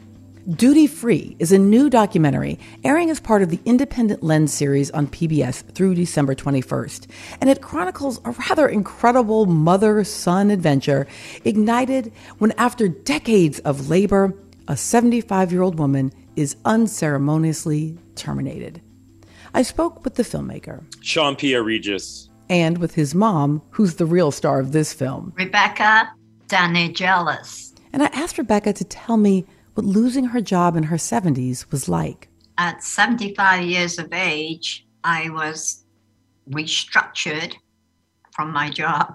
Speaker 1: Duty Free is a new documentary airing as part of the Independent Lens series on P B S through December twenty-first, and it chronicles a rather incredible mother-son adventure ignited when, after decades of labor, a seventy-five-year-old woman is unceremoniously terminated. I spoke with the filmmaker,
Speaker 12: Sean Pierre Regis,
Speaker 1: and with his mom, who's the real star of this film,
Speaker 13: Rebecca Danegelis.
Speaker 1: And I asked Rebecca to tell me what losing her job in her seventies was like.
Speaker 13: At seventy-five years of age, I was restructured from my job.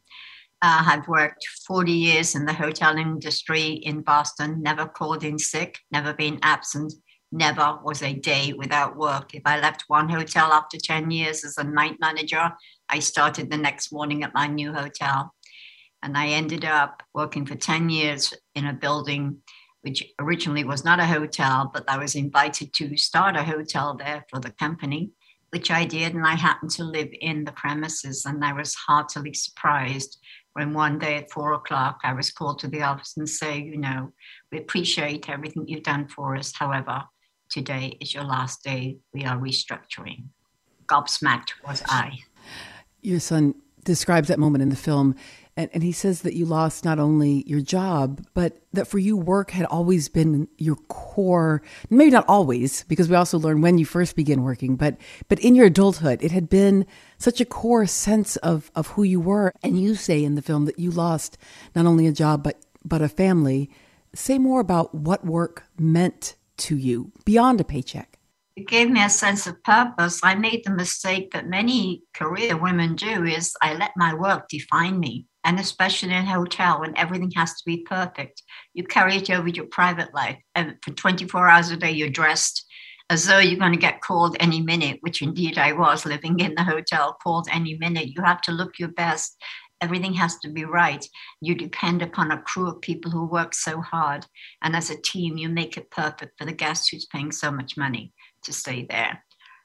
Speaker 13: Uh, I've worked forty years in the hotel industry in Boston, never called in sick, never been absent, never was a day without work. If I left one hotel after ten years as a night manager, I started the next morning at my new hotel. And I ended up working for ten years in a building which originally was not a hotel, but I was invited to start a hotel there for the company, which I did. And I happened to live in the premises, and I was heartily surprised when one day at four o'clock, I was called to the office and say, you know, we appreciate everything you've done for us. However, today is your last day. We are restructuring. Gobsmacked was I.
Speaker 1: Your son describes that moment in the film, and, and he says that you lost not only your job, but that for you, work had always been your core, maybe not always, because we also learned when you first began working, but but in your adulthood, it had been such a core sense of, of who you were. And you say in the film that you lost not only a job, but but a family. Say more about what work meant to you beyond a paycheck.
Speaker 13: It gave me a sense of purpose. I made the mistake that many career women do, is I let my work define me. And especially in a hotel, when everything has to be perfect, you carry it over your private life. And for twenty-four hours a day, you're dressed as though you're going to get called any minute, which indeed I was, living in the hotel, called any minute. You have to look your best. Everything has to be right. You depend upon a crew of people who work so hard. And as a team, you make it perfect for the guest who's paying so much money to stay there.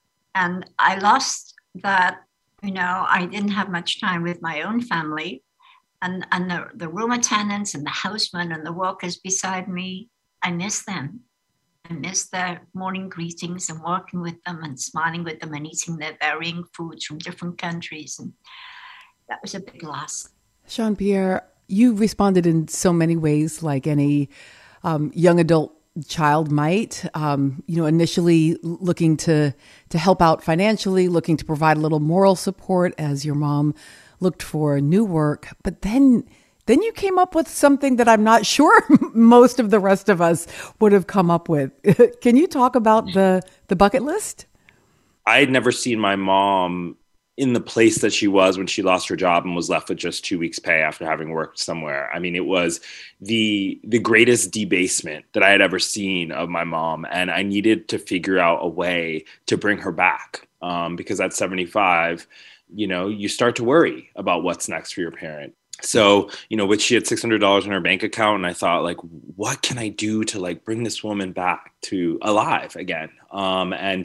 Speaker 13: And I lost that, you know, I didn't have much time with my own family. And, and the, the room attendants and the housemen and the workers beside me, I miss them. I miss their morning greetings and working with them and smiling with them and eating their varying foods from different countries. And that was a big loss.
Speaker 1: Sean Pierre, you responded in so many ways like any um, young adult child might, um, you know, initially looking to, to help out financially, looking to provide a little moral support as your mom looked for new work. But then then you came up with something that I'm not sure most of the rest of us would have come up with. Can you talk about the, the bucket list?
Speaker 12: I had never seen my mom in the place that she was when she lost her job and was left with just two weeks' pay after having worked somewhere. I mean, it was the the greatest debasement that I had ever seen of my mom. And I needed to figure out a way to bring her back um, because at seventy-five, you know, you start to worry about what's next for your parent. So, you know, which she had six hundred dollars in her bank account. And I thought, like, what can I do to like bring this woman back to alive again? Um, and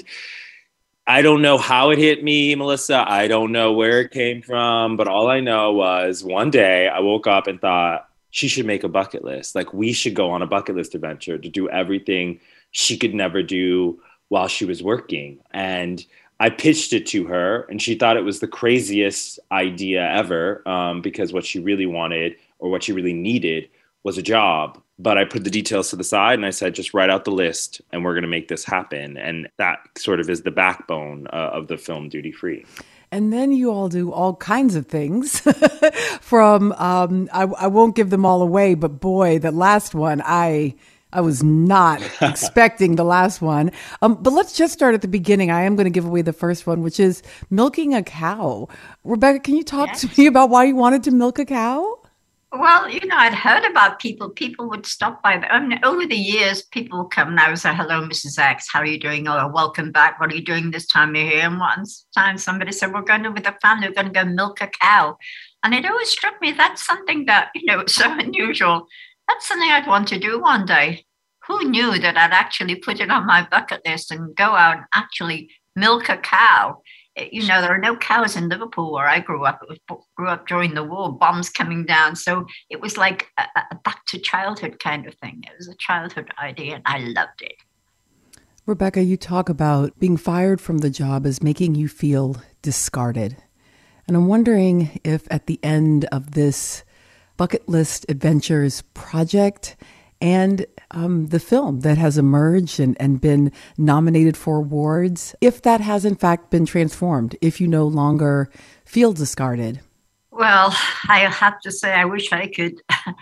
Speaker 12: I don't know how it hit me, Melissa. I don't know where it came from. But all I know was one day I woke up and thought she should make a bucket list. Like, we should go on a bucket list adventure to do everything she could never do while she was working. And I pitched it to her, and she thought it was the craziest idea ever, um, because what she really wanted or what she really needed was a job. But I put the details to the side and I said, just write out the list and we're going to make this happen. And that sort of is the backbone uh, of the film Duty Free.
Speaker 1: And then you all do all kinds of things from, um, I, I won't give them all away, but boy, the last one, I I was not expecting the last one. Um, but let's just start at the beginning. I am going to give away the first one, which is milking a cow. Rebecca, can you talk yes. to me about why you wanted to milk a cow?
Speaker 13: Well, you know, I'd heard about people. People would stop by. The, I mean, over the years, people would come and I would say, hello, Missus X, how are you doing? Oh, welcome back. What are you doing this time of year? And one time somebody said, we're going to, with the family, we're going to go milk a cow. And it always struck me, that's something that, you know, is so unusual. That's something I'd want to do one day. Who knew that I'd actually put it on my bucket list and go out and actually milk a cow? You know, there are no cows in Liverpool where I grew up. It was grew up during the war, bombs coming down. So it was like a, a back to childhood kind of thing. It was a childhood idea, and I loved it.
Speaker 1: Rebecca, you talk about being fired from the job as making you feel discarded. And I'm wondering if at the end of this Bucket List Adventures project and um, the film that has emerged and, and been nominated for awards, if that has in fact been transformed, if you no longer feel discarded?
Speaker 13: Well, I have to say, I wish I could.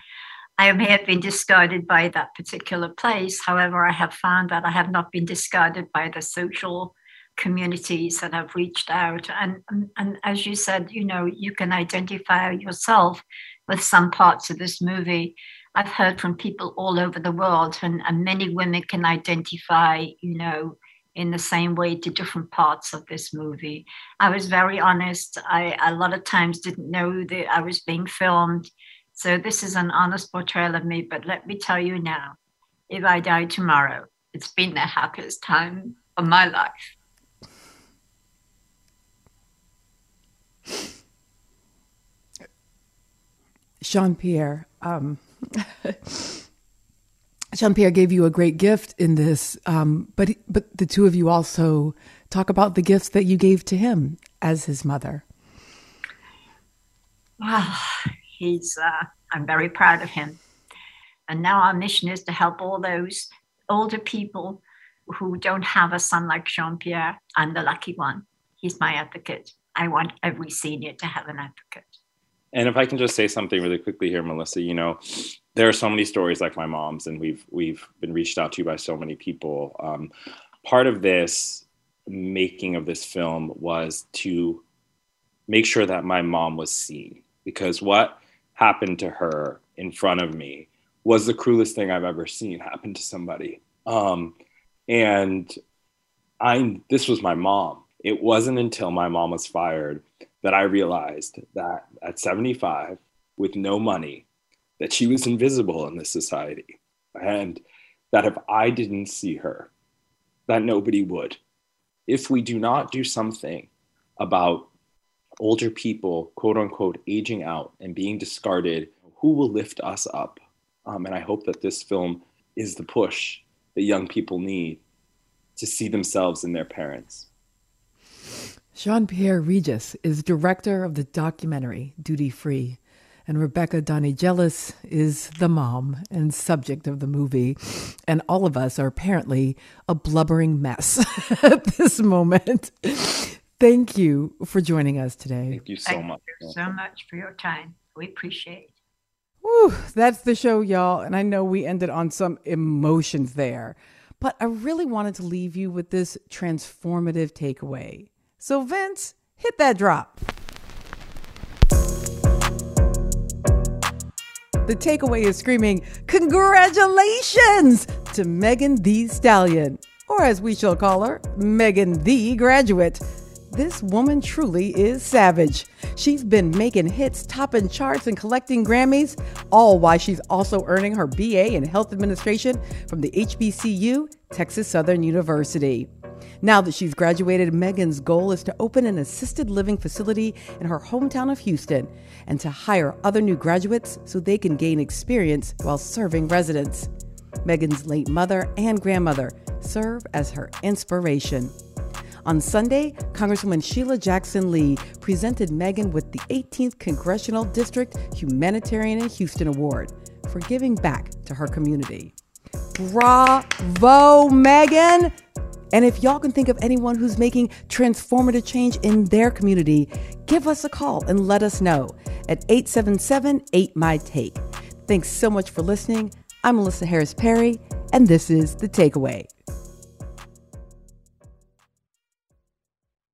Speaker 13: I may have been discarded by that particular place. However, I have found that I have not been discarded by the social communities that have reached out. And, and, and as you said, you know, you can identify yourself with some parts of this movie. I've heard from people all over the world, and, and many women can identify, you know, in the same way to different parts of this movie. I was very honest. I a lot of times didn't know that I was being filmed. So this is an honest portrayal of me. But let me tell you now, if I die tomorrow, it's been the happiest time of my life.
Speaker 1: Jean-Pierre, um, Jean-Pierre gave you a great gift in this, um, but but the two of you also talk about the gifts that you gave to him as his mother.
Speaker 13: Well, he's. Uh, I'm very proud of him, and now our mission is to help all those older people who don't have a son like Jean-Pierre. I'm the lucky one. He's my advocate. I want every senior to have an advocate.
Speaker 12: And if I can just say something really quickly here, Melissa, you know, there are so many stories like my mom's, and we've we've been reached out to by so many people. Um, part of this making of this film was to make sure that my mom was seen, because what happened to her in front of me was the cruelest thing I've ever seen happen to somebody. Um, and I this was my mom. It wasn't until my mom was fired that I realized that at seventy-five, with no money, that she was invisible in this society. And that if I didn't see her, that nobody would. If we do not do something about older people, quote unquote, aging out and being discarded, who will lift us up? Um, and I hope that this film is the push that young people need to see themselves in their parents.
Speaker 1: Jean-Pierre Regis is director of the documentary Duty Free, and Rebecca Donnie-Gillis is the mom and subject of the movie. And all of us are apparently a blubbering mess at this moment. Thank you for joining us today.
Speaker 12: Thank you so
Speaker 13: Thank
Speaker 12: much.
Speaker 13: you so much for your time. We appreciate it.
Speaker 1: Whew, that's the show, y'all. And I know we ended on some emotions there, but I really wanted to leave you with this transformative takeaway. So Vince, hit that drop. The takeaway is screaming, congratulations to Megan Thee Stallion, or as we shall call her, Megan the Graduate. This woman truly is savage. She's been making hits, topping charts, and collecting Grammys, all while she's also earning her B A in Health Administration from the H B C U, Texas Southern University. Now that she's graduated, Megan's goal is to open an assisted living facility in her hometown of Houston and to hire other new graduates so they can gain experience while serving residents. Megan's late mother and grandmother serve as her inspiration. On Sunday, Congresswoman Sheila Jackson Lee presented Megan with the eighteenth Congressional District Humanitarian in Houston Award for giving back to her community. Bravo, Megan! And if y'all can think of anyone who's making transformative change in their community, give us a call and let us know at eight seven seven, eight M Y T A K E. Thanks so much for listening. I'm Melissa Harris Perry, and this is The Takeaway.